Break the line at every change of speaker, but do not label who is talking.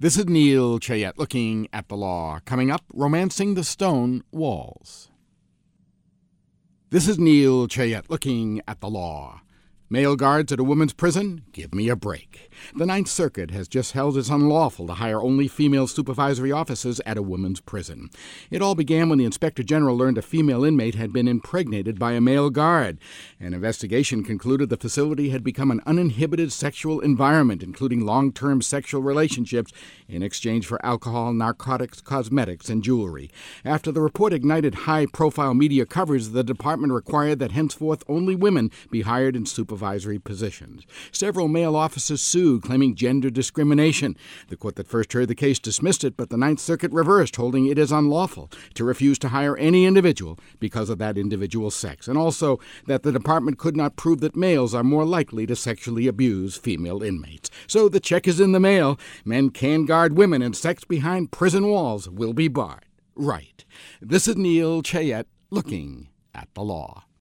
This is Neil Chayette looking at the law. Coming up, romancing the stone walls. This is Neil Chayette looking at the law. Male guards at a women's prison? Give me a break. The Ninth Circuit has just held it's unlawful to hire only female supervisory officers at a women's prison. It all began when the Inspector General learned a female inmate had been impregnated by a male guard. An investigation concluded the facility had become an uninhibited sexual environment, including long-term sexual relationships in exchange for alcohol, narcotics, cosmetics, and jewelry. After the report ignited high-profile media coverage, the department required that henceforth only women be hired in supervisory positions. Several male officers sued, claiming gender discrimination. The court that first heard the case dismissed it, but the Ninth Circuit reversed, holding it is unlawful to refuse to hire any individual because of that individual's sex, and also that the department could not prove that males are more likely to sexually abuse female inmates. So the check is in the mail. Men can guard women, and sex behind prison walls will be barred. Right. This is Neil Chayette looking at the law.